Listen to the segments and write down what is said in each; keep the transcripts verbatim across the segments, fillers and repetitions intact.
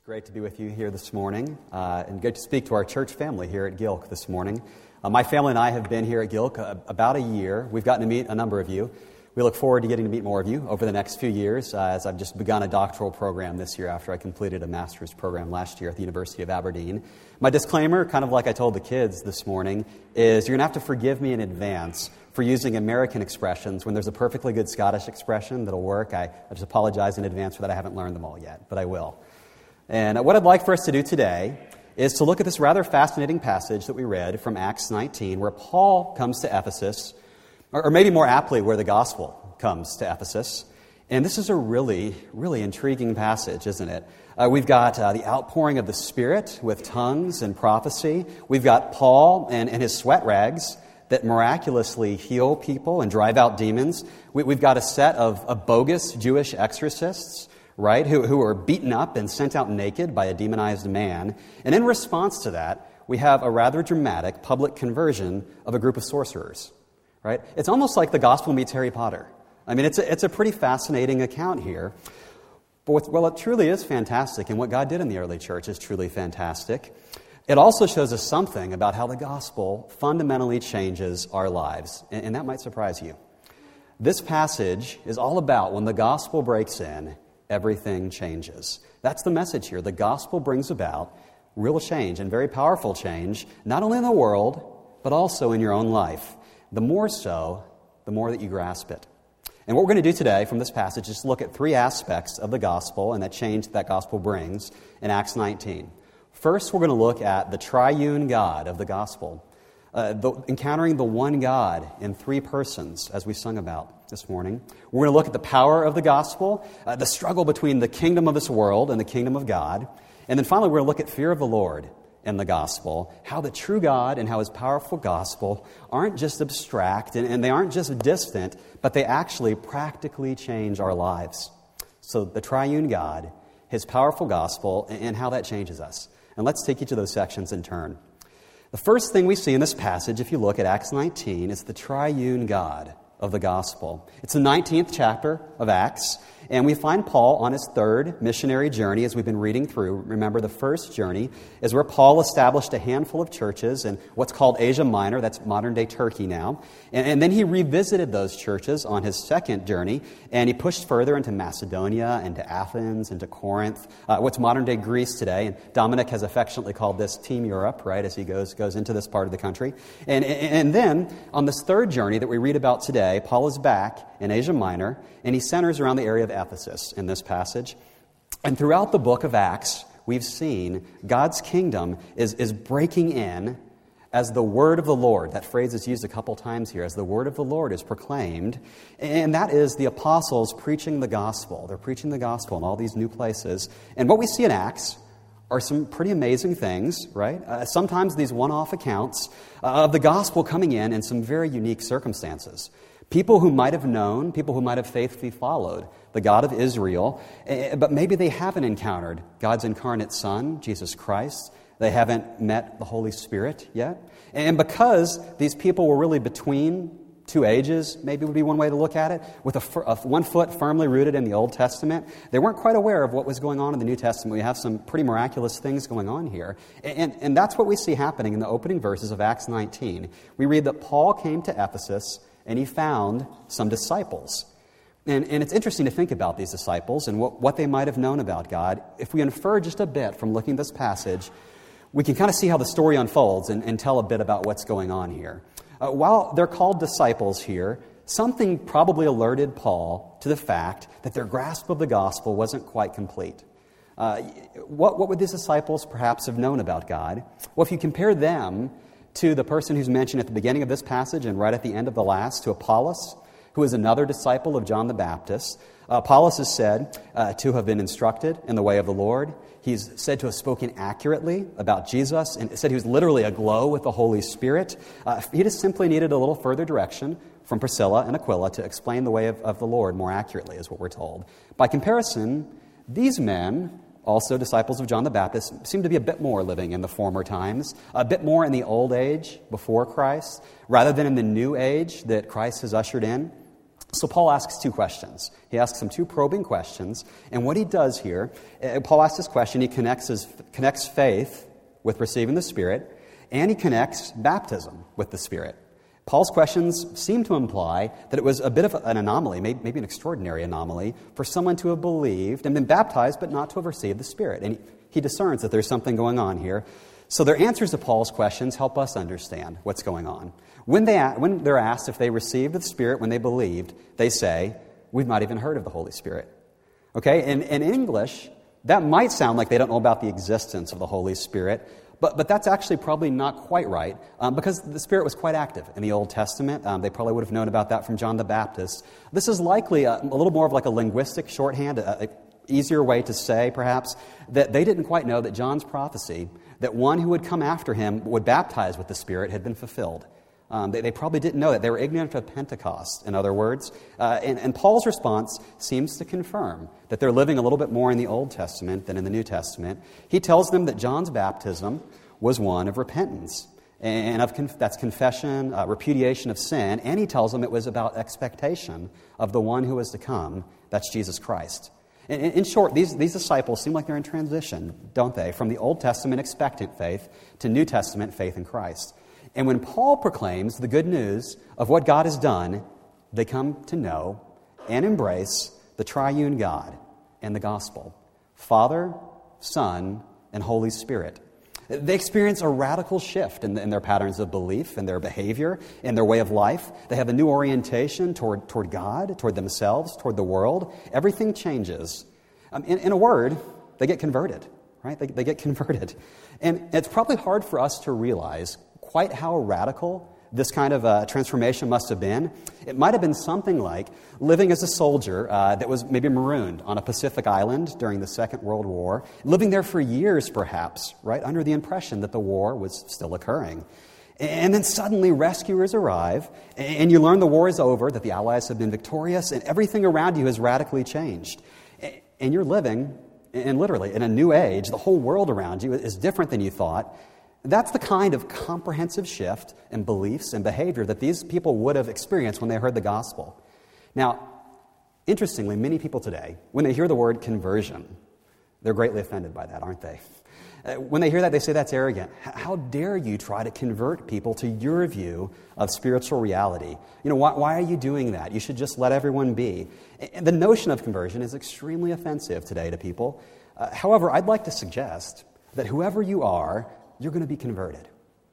Great to be with you here this morning, uh, and good to speak to our church family here at Gilk this morning. Uh, my family and I have been here at Gilk uh, about a year. We've gotten to meet a number of you. We look forward to getting to meet more of you over the next few years, uh, as I've just begun a doctoral program this year after I completed a master's program last year at the University of Aberdeen. My disclaimer, kind of like I told the kids this morning, is you're going to have to forgive me in advance for using American expressions when there's a perfectly good Scottish expression that'll work. I, I just apologize in advance for that. I haven't learned them all yet, but I will. And what I'd like for us to do today is to look at this rather fascinating passage that we read from Acts nineteen, where Paul comes to Ephesus, or maybe more aptly, where the gospel comes to Ephesus. And this is a really, really intriguing passage, isn't it? Uh, we've got uh, the outpouring of the Spirit with tongues and prophecy. We've got Paul and, and his sweat rags that miraculously heal people and drive out demons. We, we've got a set of, of bogus Jewish exorcists, right, who, who are beaten up and sent out naked by a demonized man. And in response to that, we have a rather dramatic public conversion of a group of sorcerers, right? It's almost like the gospel meets Harry Potter. I mean, it's a, it's a pretty fascinating account here. But what, well, it truly is fantastic, and what God did in the early church is truly fantastic. It also shows us something about how the gospel fundamentally changes our lives, and, and that might surprise you. This passage is all about when the gospel breaks in, everything changes. That's the message here. The gospel brings about real change and very powerful change, not only in the world, but also in your own life. The more so, the more that you grasp it. And what we're going to do today from this passage is look at three aspects of the gospel and that change that gospel brings in Acts nineteen. First, we're going to look at the triune God of the gospel, uh, the, encountering the one God in three persons, as we sung about this morning. We're going to look at the power of the gospel, uh, the struggle between the kingdom of this world and the kingdom of God. And then finally, we're going to look at fear of the Lord in the gospel, how the true God and how his powerful gospel aren't just abstract and, and they aren't just distant, but they actually practically change our lives. So the triune God, his powerful gospel, and, and how that changes us. And let's take each of those sections in turn. The first thing we see in this passage, if you look at Acts nineteen, is the triune God of the gospel. It's the nineteenth chapter of Acts, and we find Paul on his third missionary journey as we've been reading through. Remember, the first journey is where Paul established a handful of churches in what's called Asia Minor, that's modern-day Turkey now. And, and then he revisited those churches on his second journey, and he pushed further into Macedonia, into Athens, into Corinth, uh, what's modern-day Greece today. And Dominic has affectionately called this Team Europe, right, as he goes, goes into this part of the country. And, and then, on this third journey that we read about today, Paul is back in Asia Minor, and he centers around the area of Ephesus in this passage. And throughout the book of Acts, we've seen God's kingdom is, is breaking in as the word of the Lord. That phrase is used a couple times here, as the word of the Lord is proclaimed. And that is the apostles preaching the gospel. They're preaching the gospel in all these new places. And what we see in Acts are some pretty amazing things, right? Uh, sometimes these one-off accounts uh, of the gospel coming in in some very unique circumstances. People who might have known, people who might have faithfully followed the God of Israel, but maybe they haven't encountered God's incarnate Son, Jesus Christ. They haven't met the Holy Spirit yet. And because these people were really between two ages, maybe would be one way to look at it, with a, a one foot firmly rooted in the Old Testament, they weren't quite aware of what was going on in the New Testament. We have some pretty miraculous things going on here. And, and, and that's what we see happening in the opening verses of Acts nineteen. We read that Paul came to Ephesus and he found some disciples. And, and it's interesting to think about these disciples and what, what they might have known about God. If we infer just a bit from looking at this passage, we can kind of see how the story unfolds and, and tell a bit about what's going on here. Uh, while they're called disciples here, something probably alerted Paul to the fact that their grasp of the gospel wasn't quite complete. Uh, what, what would these disciples perhaps have known about God? Well, if you compare them to the person who's mentioned at the beginning of this passage and right at the end of the last, to Apollos, who is another disciple of John the Baptist. Uh, Apollos is said uh, to have been instructed in the way of the Lord. He's said to have spoken accurately about Jesus, and it said he was literally aglow with the Holy Spirit. Uh, he just simply needed a little further direction from Priscilla and Aquila to explain the way of, of the Lord more accurately, is what we're told. By comparison, these men, also disciples of John the Baptist, seem to be a bit more living in the former times, a bit more in the old age before Christ, rather than in the new age that Christ has ushered in. So Paul asks two questions. He asks them two probing questions, and what he does here, uh, Paul asks this question, he connects, his, connects faith with receiving the Spirit, and he connects baptism with the Spirit. Paul's questions seem to imply that it was a bit of an anomaly, maybe an extraordinary anomaly, for someone to have believed and been baptized but not to have received the Spirit. And he, he discerns that there's something going on here. So their answers to Paul's questions help us understand what's going on. When, they, when they're asked if they received the Spirit when they believed, they say, we've not even heard of the Holy Spirit. Okay, and, and in English, that might sound like they don't know about the existence of the Holy Spirit, but, but that's actually probably not quite right, um, because the Spirit was quite active in the Old Testament. Um, they probably would have known about that from John the Baptist. This is likely a, a little more of like a linguistic shorthand, a, a easier way to say, perhaps, that they didn't quite know that John's prophecy, that one who would come after him would baptize with the Spirit, had been fulfilled. Um, they, they probably didn't know that. They were ignorant of Pentecost, in other words. Uh, and, and Paul's response seems to confirm that they're living a little bit more in the Old Testament than in the New Testament. He tells them that John's baptism was one of repentance, and of conf- that's confession, uh, repudiation of sin, and he tells them it was about expectation of the one who was to come, that's Jesus Christ. In, in short, these, these disciples seem like they're in transition, don't they, from the Old Testament expectant faith to New Testament faith in Christ. And when Paul proclaims the good news of what God has done, they come to know and embrace the triune God and the gospel, Father, Son, and Holy Spirit. They experience a radical shift in, in their patterns of belief, in their behavior, in their way of life. They have a new orientation toward, toward God, toward themselves, toward the world. Everything changes. Um, in, in a word, they get converted, right? They, they get converted. And it's probably hard for us to realize quite how radical this kind of uh, transformation must have been. It might have been something like living as a soldier uh, that was maybe marooned on a Pacific island during the Second World War, living there for years perhaps, right, under the impression that the war was still occurring. And then suddenly rescuers arrive, and you learn the war is over, that the Allies have been victorious, and everything around you has radically changed. And you're living, and literally, in a new age. The whole world around you is different than you thought. That's the kind of comprehensive shift in beliefs and behavior that these people would have experienced when they heard the gospel. Now, interestingly, many people today, when they hear the word conversion, they're greatly offended by that, aren't they? Uh, when they hear that, they say that's arrogant. How dare you try to convert people to your view of spiritual reality? You know, why, why are you doing that? You should just let everyone be. And the notion of conversion is extremely offensive today to people. Uh, however, I'd like to suggest that whoever you are, you're going to be converted.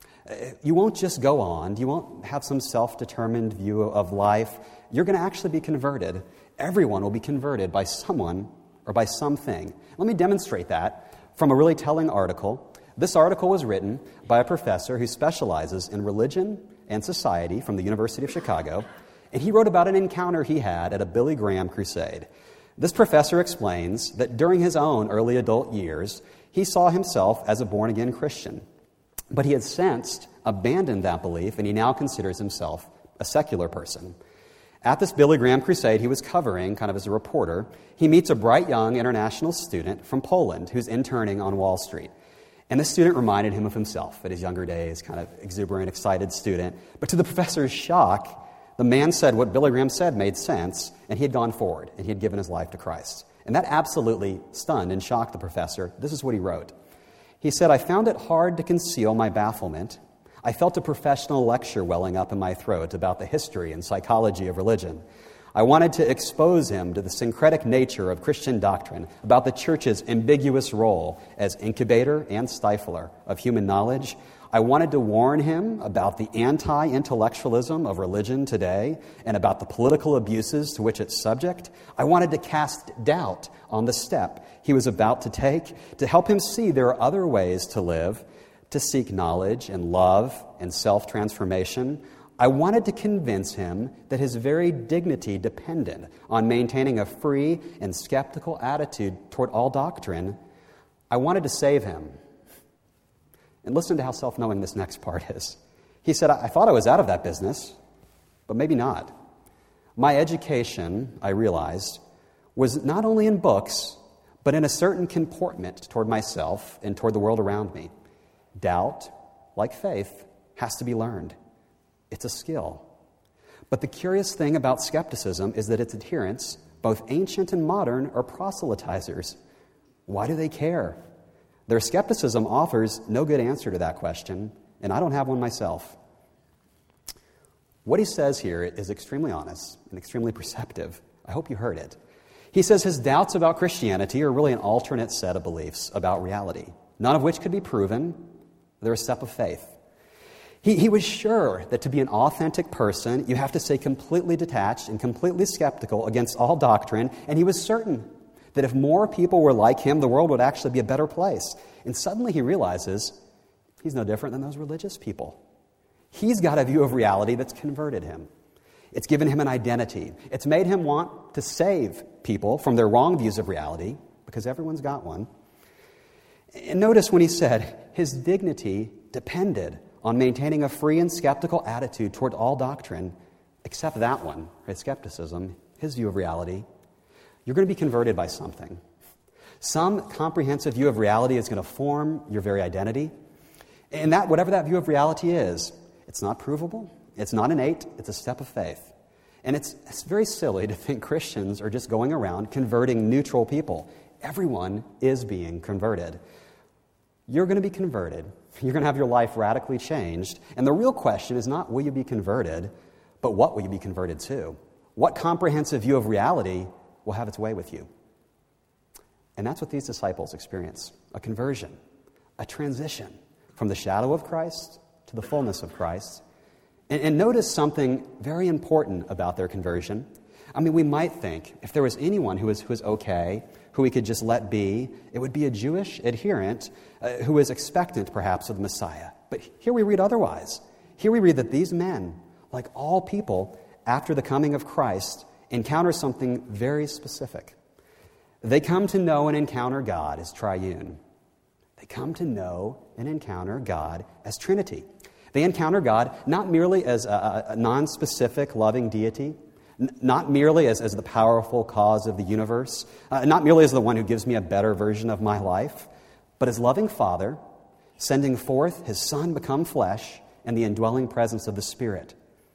You won't just go on. You won't have some self-determined view of life. You're going to actually be converted. Everyone will be converted by someone or by something. Let me demonstrate that from a really telling article. This article was written by a professor who specializes in religion and society from the University of Chicago, and he wrote about an encounter he had at a Billy Graham crusade. This professor explains that during his own early adult years, he saw himself as a born-again Christian, but he had since abandoned that belief, and he now considers himself a secular person. At this Billy Graham crusade he was covering, kind of as a reporter, he meets a bright young international student from Poland who's interning on Wall Street. And this student reminded him of himself at his younger days, kind of exuberant, excited student. But to the professor's shock, the man said what Billy Graham said made sense, and he had gone forward, and he had given his life to Christ. And that absolutely stunned and shocked the professor. This is what he wrote. He said, "I found it hard to conceal my bafflement. I felt a professional lecture welling up in my throat about the history and psychology of religion. I wanted to expose him to the syncretic nature of Christian doctrine, about the church's ambiguous role as incubator and stifler of human knowledge. I wanted to warn him about the anti-intellectualism of religion today and about the political abuses to which it's subject. I wanted to cast doubt on the step he was about to take, to help him see there are other ways to live, to seek knowledge and love and self-transformation. I wanted to convince him that his very dignity depended on maintaining a free and skeptical attitude toward all doctrine. I wanted to save him." And listen to how self-knowing this next part is. He said, I thought I was out of that business, but maybe not. My education, I realized, was not only in books, but in a certain comportment toward myself and toward the world around me. Doubt, like faith, has to be learned. It's a skill. But the curious thing about skepticism is that its adherents, both ancient and modern, are proselytizers. Why do they care? Their skepticism offers no good answer to that question, and I don't have one myself. What he says here is extremely honest and extremely perceptive. I hope you heard it. He says his doubts about Christianity are really an alternate set of beliefs about reality, none of which could be proven. They're a step of faith. He, he was sure that to be an authentic person, you have to stay completely detached and completely skeptical against all doctrine, and he was certain that if more people were like him, the world would actually be a better place. And suddenly he realizes he's no different than those religious people. He's got a view of reality that's converted him. It's given him an identity. It's made him want to save people from their wrong views of reality, because everyone's got one. And notice when he said his dignity depended on maintaining a free and skeptical attitude toward all doctrine, except that one, right? Skepticism, his view of reality. You're going to be converted by something. Some comprehensive view of reality is going to form your very identity. And that, whatever that view of reality is, it's not provable, it's not innate, it's a step of faith. And it's, it's very silly to think Christians are just going around converting neutral people. Everyone is being converted. You're going to be converted. You're going to have your life radically changed. And the real question is not will you be converted, but what will you be converted to? What comprehensive view of reality will have its way with you? And that's what these disciples experience, a conversion, a transition from the shadow of Christ to the fullness of Christ. And, and notice something very important about their conversion. I mean, we might think if there was anyone who was, who was okay, who we could just let be, it would be a Jewish adherent uh, who is expectant, perhaps, of the Messiah. But here we read otherwise. Here we read that these men, like all people, after the coming of Christ, encounter something very specific. They come to know and encounter God as triune. They come to know and encounter God as Trinity. They encounter God not merely as a, a non-specific loving deity, n- not merely as, as the powerful cause of the universe, uh, not merely as the one who gives me a better version of my life, but as loving Father, sending forth His Son become flesh and the indwelling presence of the Spirit.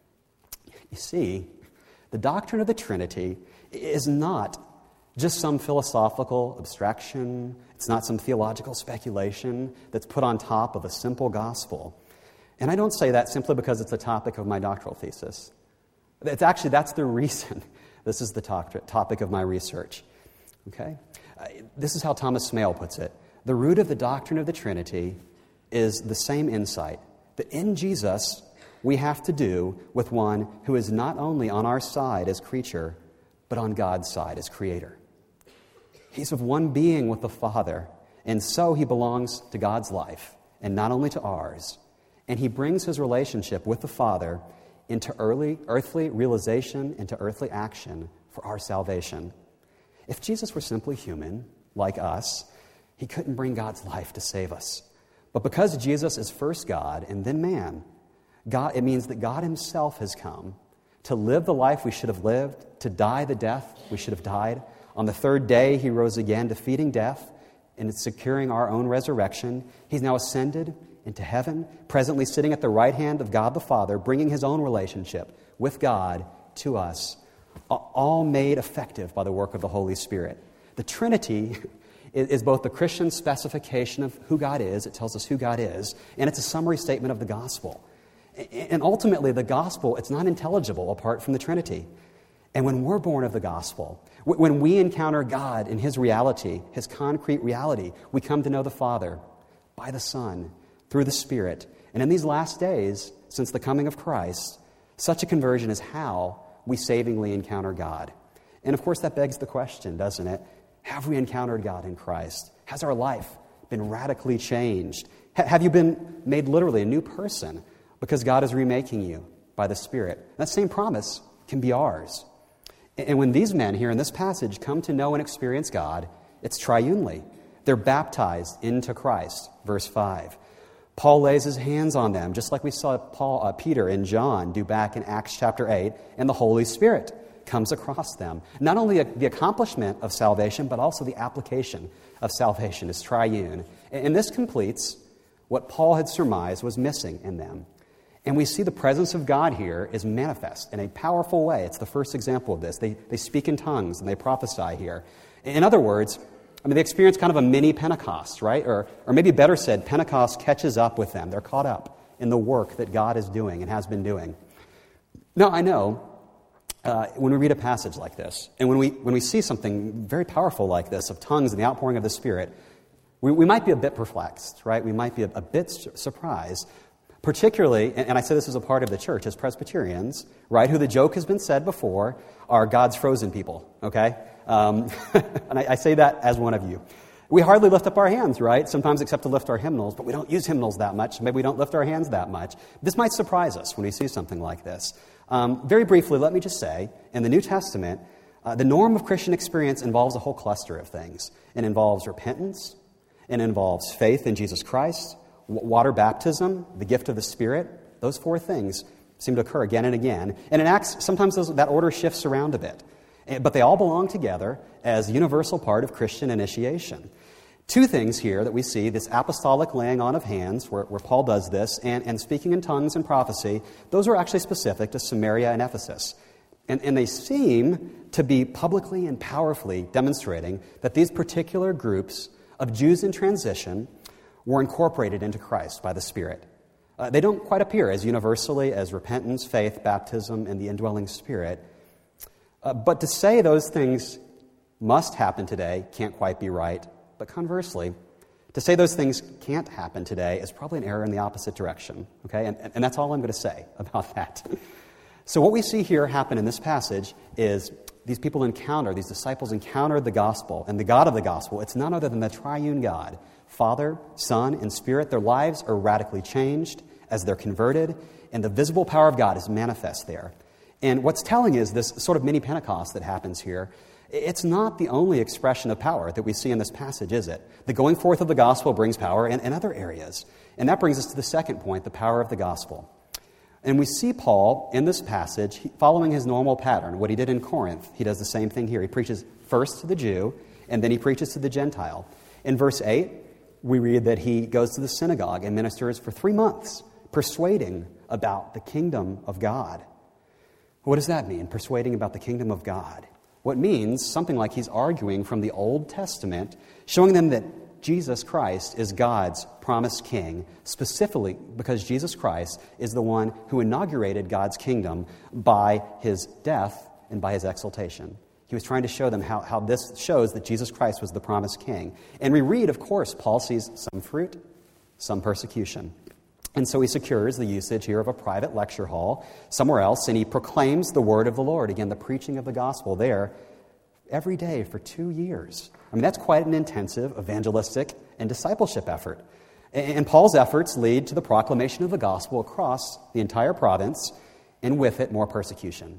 You see, the doctrine of the Trinity is not just some philosophical abstraction. It's not some theological speculation that's put on top of a simple gospel. And I don't say that simply because it's the topic of my doctoral thesis. It's actually, that's the reason this is the to- topic of my research. Okay? Uh, this is how Thomas Smale puts it. The root of the doctrine of the Trinity is the same insight that in Jesus we have to do with one who is not only on our side as creature, but on God's side as creator. He's of one being with the Father, and so he belongs to God's life, and not only to ours. And he brings his relationship with the Father into early earthly realization, into earthly action for our salvation. If Jesus were simply human, like us, he couldn't bring God's life to save us. But because Jesus is first God and then man, God, it means that God himself has come to live the life we should have lived, to die the death we should have died. On the third day, he rose again, defeating death and securing our own resurrection. He's now ascended into heaven, presently sitting at the right hand of God the Father, bringing his own relationship with God to us, all made effective by the work of the Holy Spirit. The Trinity is both the Christian specification of who God is, it tells us who God is, and it's a summary statement of the gospel. And ultimately, the gospel, it's not intelligible apart from the Trinity. And when we're born of the gospel, when we encounter God in his reality, his concrete reality, we come to know the Father by the Son, through the Spirit. And in these last days, since the coming of Christ, such a conversion is how we savingly encounter God. And of course, that begs the question, doesn't it? Have we encountered God in Christ? Has our life been radically changed? Ha- have you been made literally a new person because God is remaking you by the Spirit? That same promise can be ours. And when these men here in this passage come to know and experience God, it's triunely. They're baptized into Christ, verse five. Paul lays his hands on them, just like we saw Paul, uh, Peter and John do back in Acts chapter eight, and the Holy Spirit comes across them. Not only the accomplishment of salvation, but also the application of salvation is triune. And this completes what Paul had surmised was missing in them. And we see the presence of God here is manifest in a powerful way. It's the first example of this. They, they speak in tongues and they prophesy here. In other words, I mean, they experience kind of a mini Pentecost, right? Or, or maybe better said, Pentecost catches up with them. They're caught up in the work that God is doing and has been doing. Now, I know uh, when we read a passage like this, and when we when we see something very powerful like this, of tongues and the outpouring of the Spirit, we, we might be a bit perplexed, right? We might be a, a bit su- surprised, particularly, and, and I say this as a part of the church, as Presbyterians, right, who the joke has been said before, are God's frozen people, okay? Um, and I, I say that as one of you. We hardly lift up our hands, right? Sometimes except to lift our hymnals, but we don't use hymnals that much. Maybe we don't lift our hands that much. This might surprise us when we see something like this. Um, very briefly, let me just say, in the New Testament, uh, the norm of Christian experience involves a whole cluster of things. It involves repentance. It involves faith in Jesus Christ, w- water baptism, the gift of the Spirit. Those four things seem to occur again and again. And in Acts, sometimes those, that order shifts around a bit. But they all belong together as a universal part of Christian initiation. Two things here that we see, this apostolic laying on of hands, where, where Paul does this, and, and speaking in tongues and prophecy, those are actually specific to Samaria and Ephesus. And, and they seem to be publicly and powerfully demonstrating that these particular groups of Jews in transition were incorporated into Christ by the Spirit. Uh, they don't quite appear as universally as repentance, faith, baptism, and the indwelling Spirit. Uh, but to say those things must happen today can't quite be right. But conversely, to say those things can't happen today is probably an error in the opposite direction. Okay, and, and that's all I'm going to say about that. So what we see here happen in this passage is these people encounter, these disciples encounter the gospel, and the God of the gospel, it's none other than the triune God, Father, Son, and Spirit. Their lives are radically changed as they're converted, and the visible power of God is manifest there. And what's telling is this sort of mini Pentecost that happens here. It's not the only expression of power that we see in this passage, is it? The going forth of the gospel brings power in, in other areas. And that brings us to the second point, the power of the gospel. And we see Paul in this passage following his normal pattern. What he did in Corinth, he does the same thing here. He preaches first to the Jew, and then he preaches to the Gentile. In verse eight, we read that he goes to the synagogue and ministers for three months, persuading about the kingdom of God. What does that mean, persuading about the kingdom of God? What means something like he's arguing from the Old Testament, showing them that Jesus Christ is God's promised king, specifically because Jesus Christ is the one who inaugurated God's kingdom by his death and by his exaltation. He was trying to show them how, how this shows that Jesus Christ was the promised king. And we read, of course, Paul sees some fruit, some persecution. And so he secures the usage here of a private lecture hall somewhere else, and he proclaims the word of the Lord, again, the preaching of the gospel there, every day for two years. I mean, that's quite an intensive evangelistic and discipleship effort. And Paul's efforts lead to the proclamation of the gospel across the entire province, and with it, more persecution.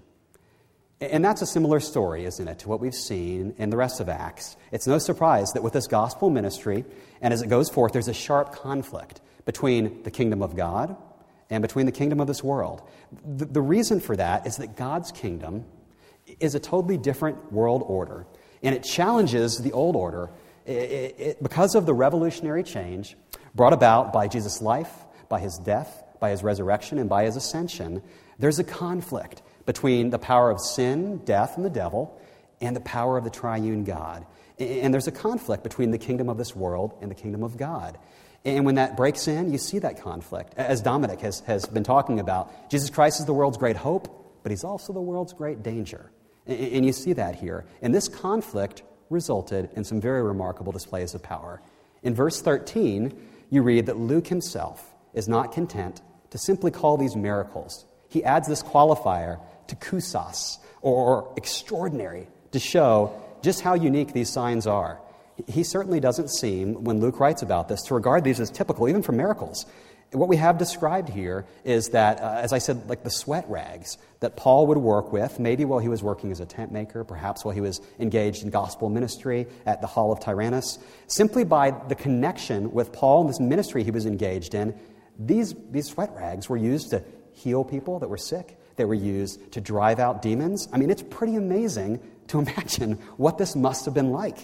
And that's a similar story, isn't it, to what we've seen in the rest of Acts. It's no surprise that with this gospel ministry, and as it goes forth, there's a sharp conflict between the kingdom of God and between the kingdom of this world. The, the reason for that is that God's kingdom is a totally different world order, and it challenges the old order it, it, it, because of the revolutionary change brought about by Jesus' life, by his death, by his resurrection, and by his ascension. There's a conflict between the power of sin, death, and the devil, and the power of the triune God. And there's a conflict between the kingdom of this world and the kingdom of God. And when that breaks in, you see that conflict. As Dominic has, has been talking about, Jesus Christ is the world's great hope, but he's also the world's great danger. And, and you see that here. And this conflict resulted in some very remarkable displays of power. In verse thirteen, you read that Luke himself is not content to simply call these miracles. He adds this qualifier to kousos, or extraordinary, to show just how unique these signs are. He certainly doesn't seem, when Luke writes about this, to regard these as typical, even for miracles. What we have described here is that, uh, as I said, like the sweat rags that Paul would work with, maybe while he was working as a tent maker, perhaps while he was engaged in gospel ministry at the Hall of Tyrannus, simply by the connection with Paul and this ministry he was engaged in, these, these sweat rags were used to heal people that were sick. They were used to drive out demons. I mean, it's pretty amazing to imagine what this must have been like.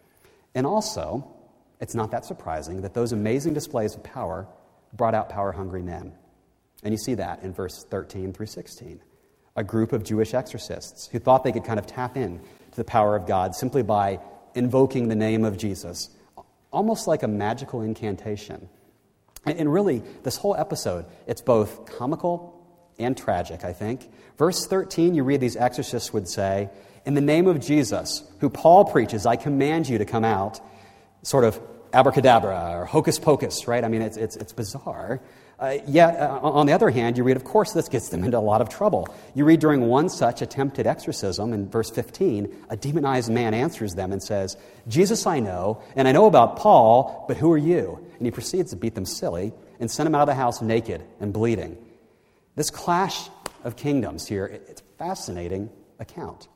And also, it's not that surprising that those amazing displays of power brought out power-hungry men. And you see that in verse thirteen through sixteen. A group of Jewish exorcists who thought they could kind of tap in to the power of God simply by invoking the name of Jesus, almost like a magical incantation. And really, this whole episode, it's both comical and tragic, I think. Verse thirteen, you read these exorcists would say, "In the name of Jesus, who Paul preaches, I command you to come out." Sort of abracadabra or hocus pocus, right? I mean, it's it's, it's bizarre. Uh, yet, uh, on the other hand, you read, of course, this gets them into a lot of trouble. You read during one such attempted exorcism, in verse fifteen, a demonized man answers them and says, "Jesus I know, and I know about Paul, but who are you?" And he proceeds to beat them silly and send them out of the house naked and bleeding. This clash of kingdoms here, it's a fascinating account.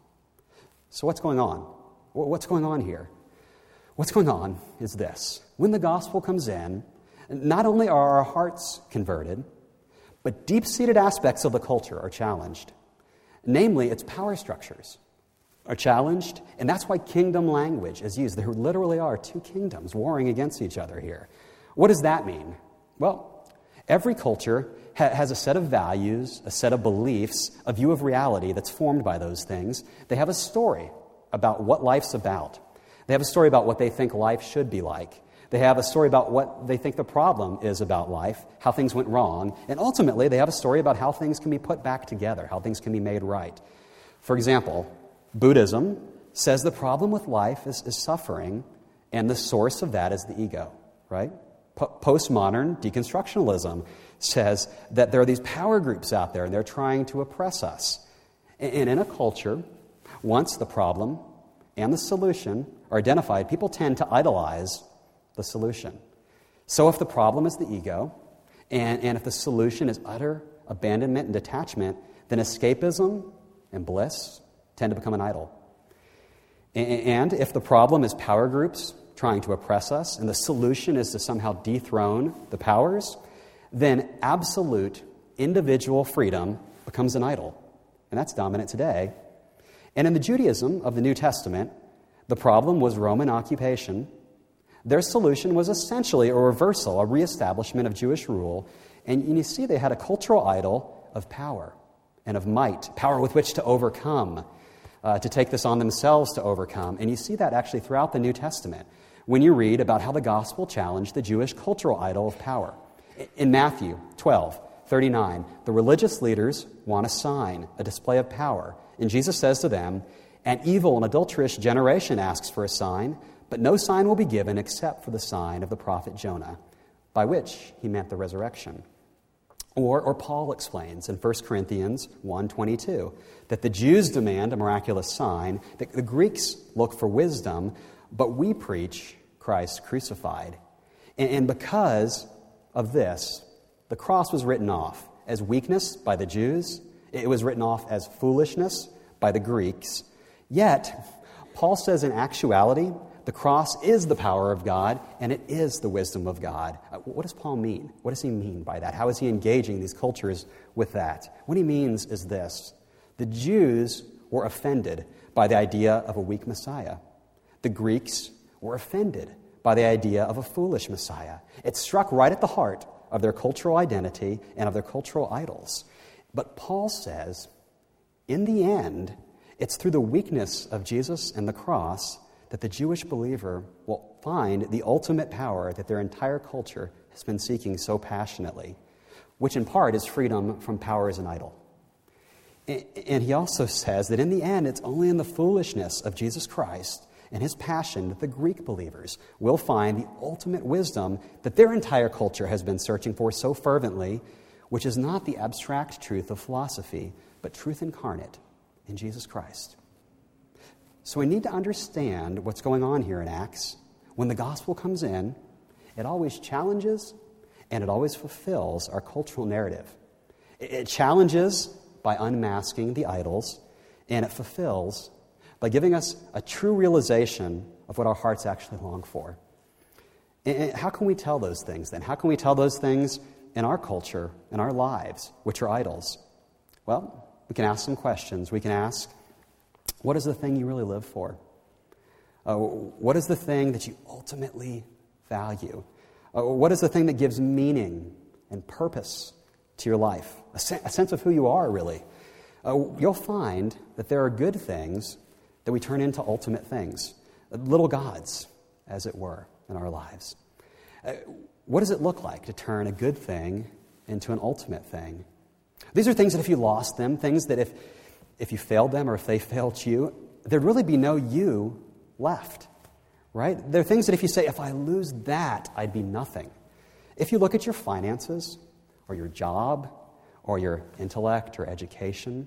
So what's going on? What's going on here? What's going on is this. When the gospel comes in, not only are our hearts converted, but deep-seated aspects of the culture are challenged. Namely, its power structures are challenged, and that's why kingdom language is used. There literally are two kingdoms warring against each other here. What does that mean? Well, every culture ha- has a set of values, a set of beliefs, a view of reality that's formed by those things. They have a story about what life's about. They have a story about what they think life should be like. They have a story about what they think the problem is about life, how things went wrong, and ultimately they have a story about how things can be put back together, how things can be made right. For example, Buddhism says the problem with life is, is suffering, and the source of that is the ego, right? Po- postmodern deconstructionalism says that there are these power groups out there, and they're trying to oppress us. And, and in a culture, once the problem and the solution are identified, people tend to idolize the solution. So if the problem is the ego, and, and if the solution is utter abandonment and detachment, then escapism and bliss tend to become an idol. And if the problem is power groups trying to oppress us, and the solution is to somehow dethrone the powers, then absolute individual freedom becomes an idol. And that's dominant today. And in the Judaism of the New Testament, the problem was Roman occupation. Their solution was essentially a reversal, a reestablishment of Jewish rule. And, and you see they had a cultural idol of power and of might, power with which to overcome, uh, to take this on themselves to overcome. And you see that actually throughout the New Testament when you read about how the gospel challenged the Jewish cultural idol of power. In Matthew twelve thirty-nine, the religious leaders want a sign, a display of power. And Jesus says to them, "An evil and adulterous generation asks for a sign, but no sign will be given except for the sign of the prophet Jonah," by which he meant the resurrection. Or, or Paul explains in First Corinthians one twenty-two that the Jews demand a miraculous sign, that the Greeks look for wisdom, but we preach Christ crucified. And, and because of this, the cross was written off as weakness by the Jews. It was written off as foolishness by the Greeks. Yet, Paul says in actuality, the cross is the power of God, and it is the wisdom of God. What does Paul mean? What does he mean by that? How is he engaging these cultures with that? What he means is this. The Jews were offended by the idea of a weak Messiah. The Greeks were offended by the idea of a foolish Messiah. It struck right at the heart of their cultural identity and of their cultural idols. But Paul says, in the end, it's through the weakness of Jesus and the cross that the Jewish believer will find the ultimate power that their entire culture has been seeking so passionately, which in part is freedom from power as an idol. And he also says that in the end, it's only in the foolishness of Jesus Christ and his passion that the Greek believers will find the ultimate wisdom that their entire culture has been searching for so fervently, which is not the abstract truth of philosophy, but truth incarnate in Jesus Christ. So we need to understand what's going on here in Acts. When the gospel comes in, it always challenges and it always fulfills our cultural narrative. It challenges by unmasking the idols, and it fulfills by giving us a true realization of what our hearts actually long for. And how can we tell those things then? How can we tell those things in our culture, in our lives, which are idols? Well, we can ask some questions. We can ask, what is the thing you really live for? Uh, what is the thing that you ultimately value? Uh, what is the thing that gives meaning and purpose to your life, a, se- a sense of who you are, really, uh, you'll find that there are good things that we turn into ultimate things, little gods, as it were, in our lives. Uh, what does it look like to turn a good thing into an ultimate thing? These are things that if you lost them, things that if, if you failed them or if they failed you, there'd really be no you left, right? They're things that if you say, if I lose that, I'd be nothing. If you look at your finances or your job or your intellect or education,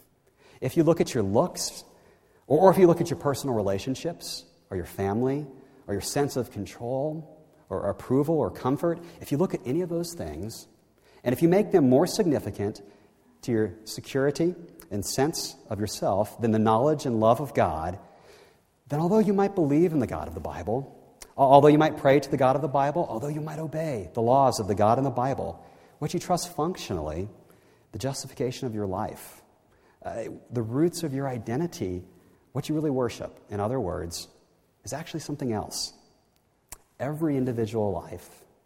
if you look at your looks, or, or if you look at your personal relationships or your family or your sense of control or approval or comfort, if you look at any of those things, and if you make them more significant to your security and sense of yourself than the knowledge and love of God, then although you might believe in the God of the Bible, although you might pray to the God of the Bible, although you might obey the laws of the God in the Bible, what you trust functionally, the justification of your life, uh, the roots of your identity, what you really worship, in other words, is actually something else. Every individual life,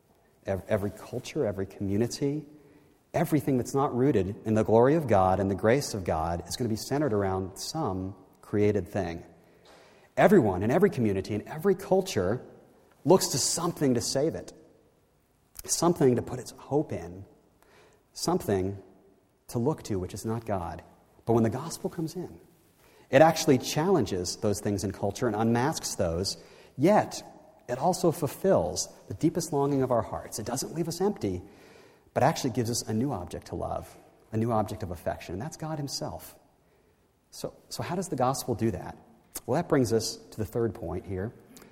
every culture, every community, everything that's not rooted in the glory of God and the grace of God is going to be centered around some created thing. Everyone in every community, in every culture, looks to something to save it, something to put its hope in, something to look to which is not God. But when the gospel comes in, it actually challenges those things in culture and unmasks those, yet it also fulfills the deepest longing of our hearts. It doesn't leave us empty, but actually gives us a new object to love, a new object of affection, and that's God himself. So, so how does the gospel do that? Well, that brings us to the third point here.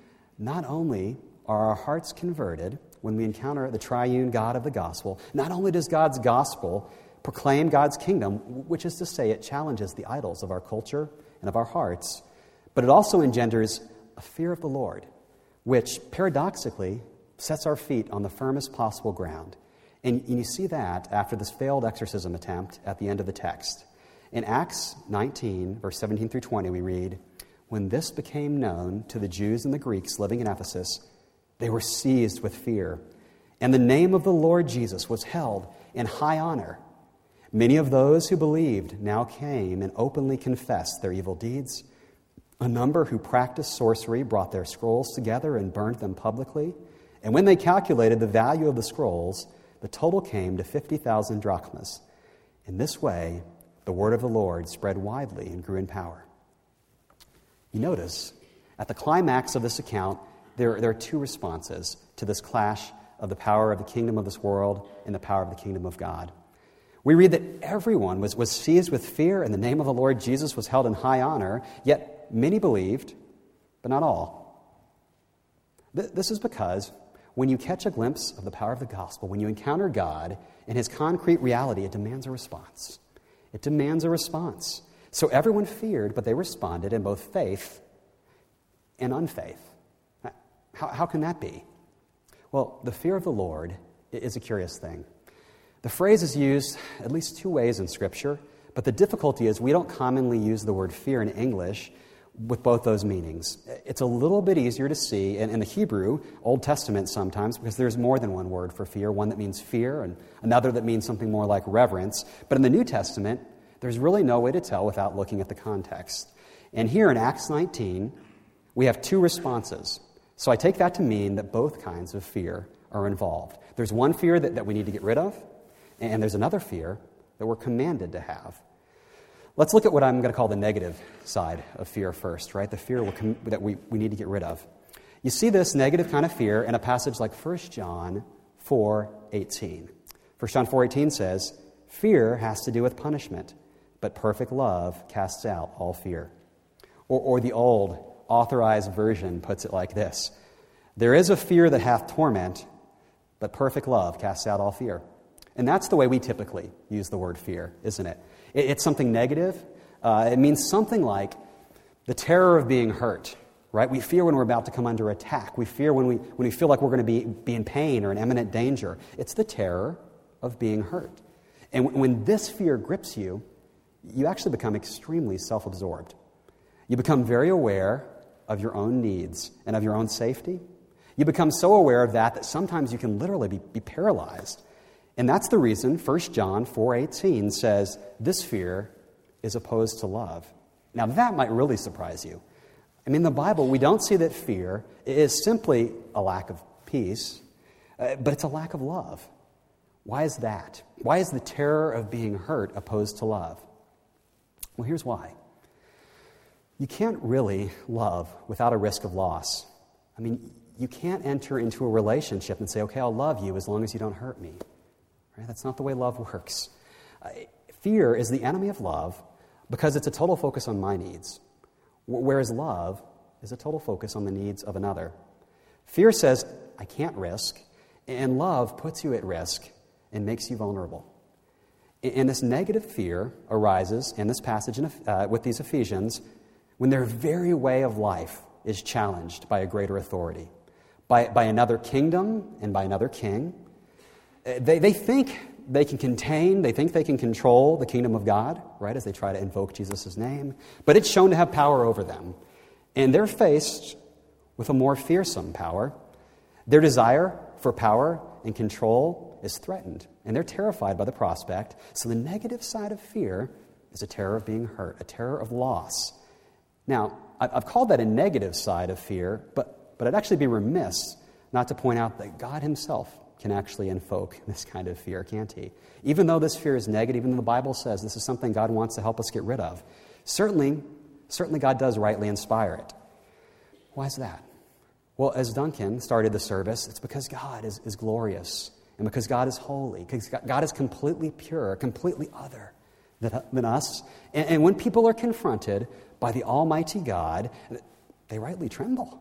Not only are our hearts converted when we encounter the triune God of the gospel, not only does God's gospel proclaim God's kingdom, which is to say it challenges the idols of our culture and of our hearts, but it also engenders a fear of the Lord, which paradoxically sets our feet on the firmest possible ground. And you see that after this failed exorcism attempt at the end of the text. In Acts nineteen, verse seventeen through twenty, we read, "When this became known to the Jews and the Greeks living in Ephesus, they were seized with fear, and the name of the Lord Jesus was held in high honor. Many of those who believed now came and openly confessed their evil deeds. A number who practiced sorcery brought their scrolls together and burned them publicly. And when they calculated the value of the scrolls, the total came to fifty thousand drachmas. In this way, the word of the Lord spread widely and grew in power." You notice, at the climax of this account, there, there are two responses to this clash of the power of the kingdom of this world and the power of the kingdom of God. We read that everyone was, was seized with fear, and the name of the Lord Jesus was held in high honor, yet many believed, but not all. Th- this is because when you catch a glimpse of the power of the gospel, when you encounter God in his concrete reality, it demands a response. It demands a response. So everyone feared, but they responded in both faith and unfaith. How, how can that be? Well, the fear of the Lord is a curious thing. The phrase is used at least two ways in Scripture, but the difficulty is we don't commonly use the word fear in English with both those meanings. It's a little bit easier to see in, in the Hebrew, Old Testament sometimes, because there's more than one word for fear, one that means fear and another that means something more like reverence. But in the New Testament, there's really no way to tell without looking at the context. And here in Acts nineteen, we have two responses. So I take that to mean that both kinds of fear are involved. There's one fear that, that we need to get rid of, and there's another fear that we're commanded to have. Let's look at what I'm going to call the negative side of fear first, right? The fear we're com- that we, we need to get rid of. You see this negative kind of fear in a passage like First John four eighteen. First John four eighteen says, "Fear has to do with punishment, but perfect love casts out all fear." Or, or the old Authorized Version puts it like this: "There is a fear that hath torment, but perfect love casts out all fear." And that's the way we typically use the word fear, isn't it? it it's something negative. Uh, it means something like the terror of being hurt, right? We fear when we're about to come under attack. We fear when we when we feel like we're going to be, be in pain or in imminent danger. It's the terror of being hurt. And w- when this fear grips you, you actually become extremely self-absorbed. You become very aware of your own needs and of your own safety. You become so aware of that that sometimes you can literally be, be paralyzed. And that's the reason First John four eighteen says, this fear is opposed to love. Now that might really surprise you. I mean, in the Bible, we don't see that fear is simply a lack of peace, uh, but it's a lack of love. Why is that? Why is the terror of being hurt opposed to love? Well, here's why. You can't really love without a risk of loss. I mean, you can't enter into a relationship and say, okay, I'll love you as long as you don't hurt me. Right? That's not the way love works. Uh, fear is the enemy of love because it's a total focus on my needs, whereas love is a total focus on the needs of another. Fear says, I can't risk, and love puts you at risk and makes you vulnerable. And this negative fear arises in this passage in, uh, with these Ephesians when their very way of life is challenged by a greater authority, by, by another kingdom and by another king. They, they think they can contain, they think they can control the kingdom of God, right, as they try to invoke Jesus' name, but it's shown to have power over them. And they're faced with a more fearsome power. Their desire for power and control is threatened, and they're terrified by the prospect. So the negative side of fear is a terror of being hurt, a terror of loss. Now, I've called that a negative side of fear, but, but I'd actually be remiss not to point out that God himself can actually invoke this kind of fear, can't he? Even though this fear is negative, even though the Bible says this is something God wants to help us get rid of, certainly, certainly God does rightly inspire it. Why is that? Well, as Duncan started the service, it's because God is, is glorious, and because God is holy, because God is completely pure, completely other than, than us. And, and when people are confronted by the Almighty God, they rightly tremble.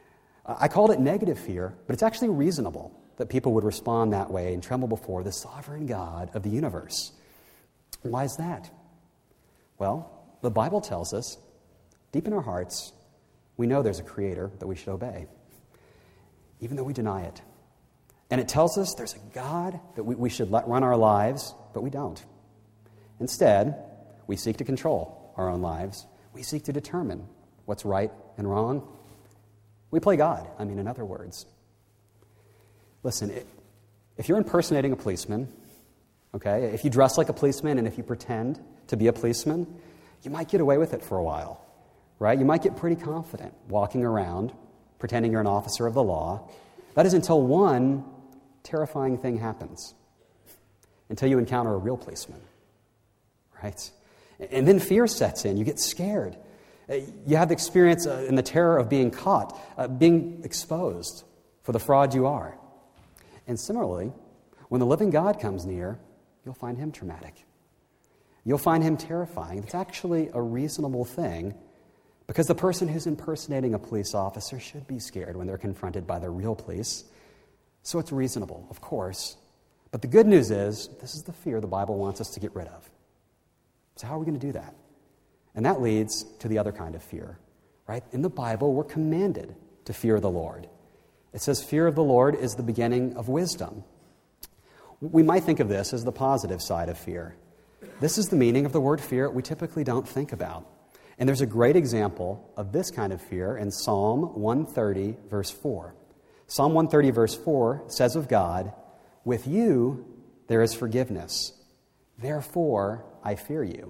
I called it negative fear, but it's actually reasonable that people would respond that way and tremble before the sovereign God of the universe. Why is that? Well, the Bible tells us, deep in our hearts, we know there's a creator that we should obey, even though we deny it. And it tells us there's a God that we, we should let run our lives, but we don't. Instead, we seek to control our own lives. We seek to determine what's right and wrong. We play God, I mean, in other words. Listen, if you're impersonating a policeman, okay, if you dress like a policeman and if you pretend to be a policeman, you might get away with it for a while, right? You might get pretty confident walking around pretending you're an officer of the law. That is until one terrifying thing happens, until you encounter a real policeman, right? And then fear sets in. You get scared. You have the experience and the terror of being caught, uh, being exposed for the fraud you are. And similarly, when the living God comes near, you'll find him traumatic. You'll find him terrifying. It's actually a reasonable thing because the person who's impersonating a police officer should be scared when they're confronted by the real police. So it's reasonable, of course. But the good news is, this is the fear the Bible wants us to get rid of. So how are we going to do that? And that leads to the other kind of fear, right? In the Bible, we're commanded to fear the Lord. It says fear of the Lord is the beginning of wisdom. We might think of this as the positive side of fear. This is the meaning of the word fear we typically don't think about. And there's a great example of this kind of fear in Psalm one thirty, verse four. Psalm one thirty, verse four says of God, "With you there is forgiveness. Therefore I fear you."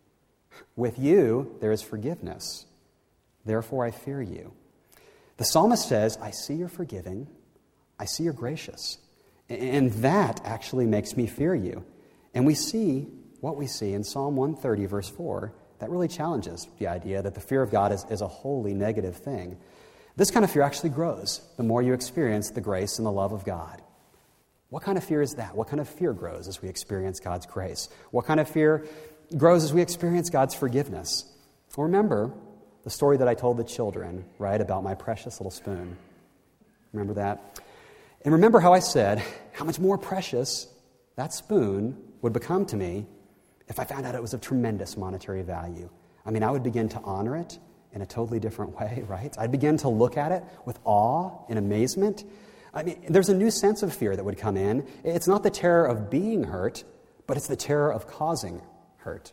With you there is forgiveness. Therefore I fear you. The psalmist says, I see you're forgiving. I see you're gracious. And that actually makes me fear you. And we see what we see in Psalm one thirty, verse four. That really challenges the idea that the fear of God is, is a wholly negative thing. This kind of fear actually grows the more you experience the grace and the love of God. What kind of fear is that? What kind of fear grows as we experience God's grace? What kind of fear grows as we experience God's forgiveness? Well, remember the story that I told the children, right, about my precious little spoon. Remember that? And remember how I said how much more precious that spoon would become to me if I found out it was of tremendous monetary value. I mean, I would begin to honor it in a totally different way, right? I'd begin to look at it with awe and amazement. I mean, there's a new sense of fear that would come in. It's not the terror of being hurt, but it's the terror of causing hurt.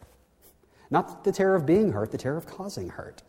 Not the terror of being hurt, the terror of causing hurt.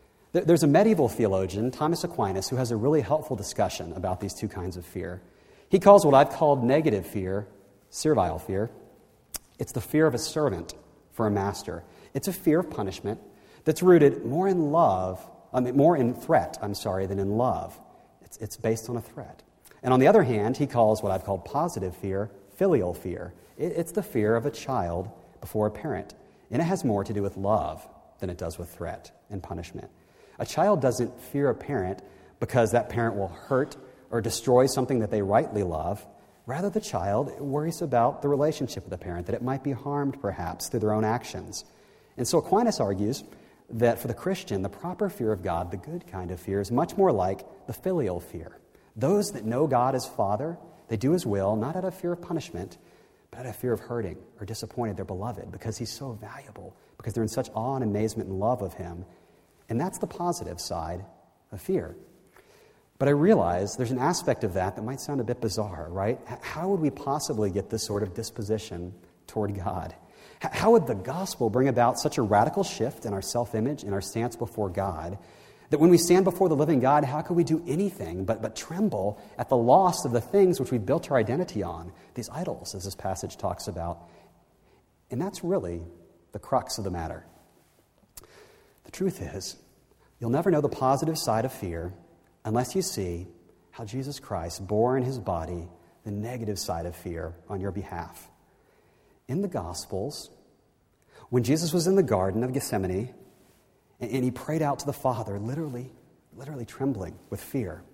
There's a medieval theologian, Thomas Aquinas, who has a really helpful discussion about these two kinds of fear. He calls what I've called negative fear, servile fear. It's the fear of a servant for a master. It's a fear of punishment that's rooted more in love, I mean, more in threat, I'm sorry, than in love. It's, it's based on a threat. And on the other hand, he calls what I've called positive fear, filial fear. It, it's the fear of a child before a parent. And it has more to do with love than it does with threat and punishment. A child doesn't fear a parent because that parent will hurt or destroy something that they rightly love. Rather, the child worries about the relationship with the parent, that it might be harmed perhaps through their own actions. And so Aquinas argues that for the Christian, the proper fear of God, the good kind of fear, is much more like the filial fear. Those that know God as Father, they do His will, not out of fear of punishment, but out of fear of hurting or disappointing their beloved because He's so valuable, because they're in such awe and amazement and love of Him. And that's the positive side of fear. But I realize there's an aspect of that that might sound a bit bizarre, right? How would we possibly get this sort of disposition toward God? How would the gospel bring about such a radical shift in our self-image, in our stance before God, that when we stand before the living God, how could we do anything but, but tremble at the loss of the things which we've built our identity on, these idols, as this passage talks about? And that's really the crux of the matter. The truth is, you'll never know the positive side of fear unless you see how Jesus Christ bore in His body the negative side of fear on your behalf. In the Gospels, when Jesus was in the Garden of Gethsemane, and He prayed out to the Father, literally, literally trembling with fear,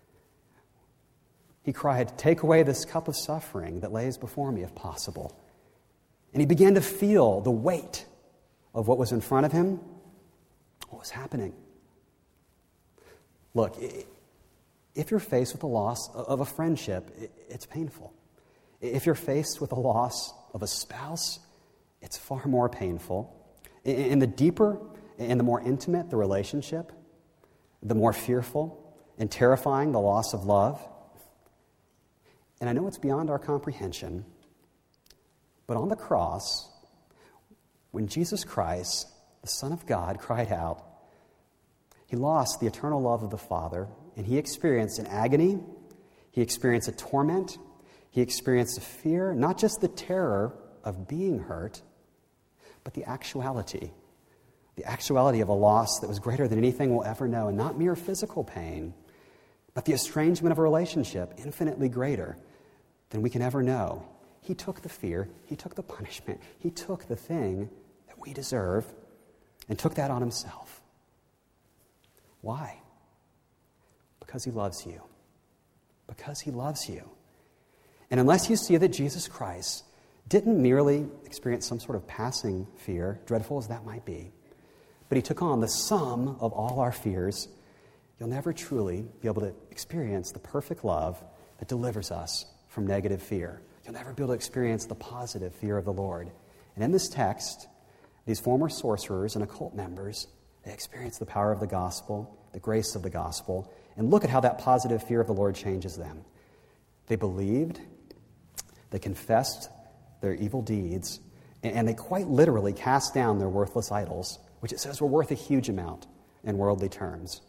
He cried, "Take away this cup of suffering that lays before me, if possible." And He began to feel the weight of what was in front of Him, what was happening. Look, if you're faced with the loss of a friendship, it's painful. If you're faced with the loss of a spouse, it's far more painful. And the deeper and the more intimate the relationship, the more fearful and terrifying the loss of love. And I know it's beyond our comprehension, but on the cross, when Jesus Christ, the Son of God, cried out, He lost the eternal love of the Father, and He experienced an agony, He experienced a torment, He experienced a fear, not just the terror of being hurt, but the actuality, the actuality of a loss that was greater than anything we'll ever know, and not mere physical pain, but the estrangement of a relationship infinitely greater than we can ever know. He took the fear, He took the punishment, He took the thing that we deserve, and took that on Himself. Why? Because He loves you. Because He loves you. And unless you see that Jesus Christ didn't merely experience some sort of passing fear, dreadful as that might be, but He took on the sum of all our fears, you'll never truly be able to experience the perfect love that delivers us from negative fear. You'll never be able to experience the positive fear of the Lord. And in this text, these former sorcerers and occult members, they experience the power of the gospel, the grace of the gospel, and look at how that positive fear of the Lord changes them. They believed, they confessed their evil deeds, and they quite literally cast down their worthless idols, which it says were worth a huge amount in worldly terms.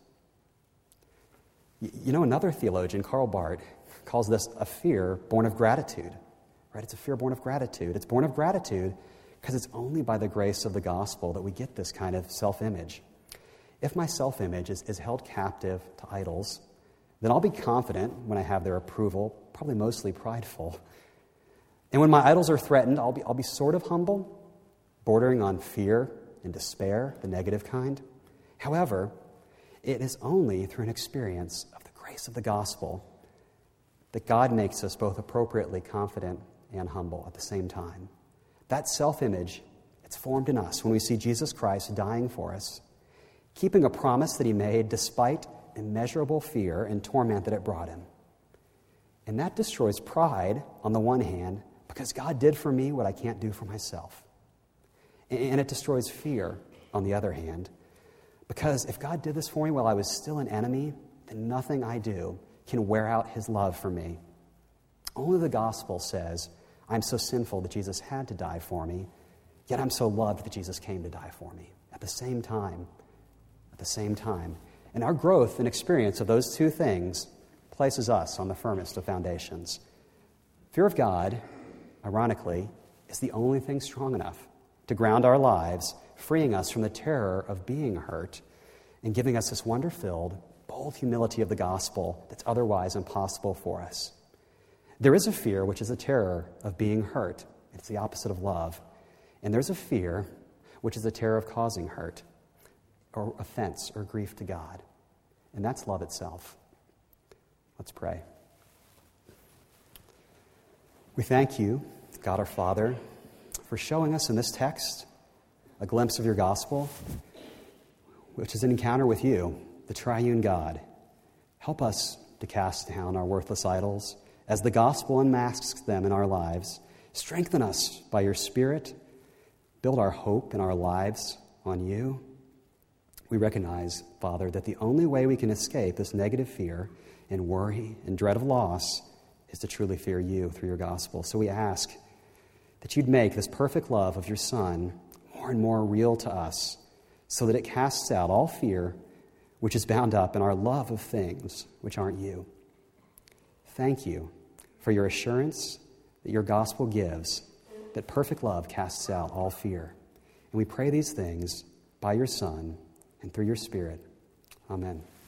You know, another theologian, Karl Barth, calls this a fear born of gratitude. Right? It's a fear born of gratitude. It's born of gratitude because it's only by the grace of the gospel that we get this kind of self-image. If my self-image is, is held captive to idols, then I'll be confident when I have their approval, probably mostly prideful. And when my idols are threatened, I'll be, I'll be sort of humble, bordering on fear and despair, the negative kind. However, it is only through an experience of the grace of the gospel that God makes us both appropriately confident and humble at the same time. That self-image, it's formed in us when we see Jesus Christ dying for us, keeping a promise that He made despite immeasurable fear and torment that it brought Him. And that destroys pride on the one hand, because God did for me what I can't do for myself. And it destroys fear on the other hand, because if God did this for me while I was still an enemy, then nothing I do can wear out His love for me. Only the gospel says, I'm so sinful that Jesus had to die for me, yet I'm so loved that Jesus came to die for me. At the same time, at the same time. And our growth and experience of those two things places us on the firmest of foundations. Fear of God, ironically, is the only thing strong enough to ground our lives, freeing us from the terror of being hurt and giving us this wonder-filled, bold humility of the gospel that's otherwise impossible for us. There is a fear which is a terror of being hurt. It's the opposite of love. And there's a fear which is a terror of causing hurt or offense or grief to God. And that's love itself. Let's pray. We thank you, God our Father, for showing us in this text a glimpse of your gospel, which is an encounter with you, the triune God. Help us to cast down our worthless idols as the gospel unmasks them in our lives. Strengthen us by your Spirit. Build our hope in our lives on you. We recognize, Father, that the only way we can escape this negative fear and worry and dread of loss is to truly fear you through your gospel. So we ask that you'd make this perfect love of your Son more and more real to us so that it casts out all fear which is bound up in our love of things which aren't you. Thank you for your assurance that your gospel gives, that perfect love casts out all fear. And we pray these things by your Son and through your Spirit. Amen.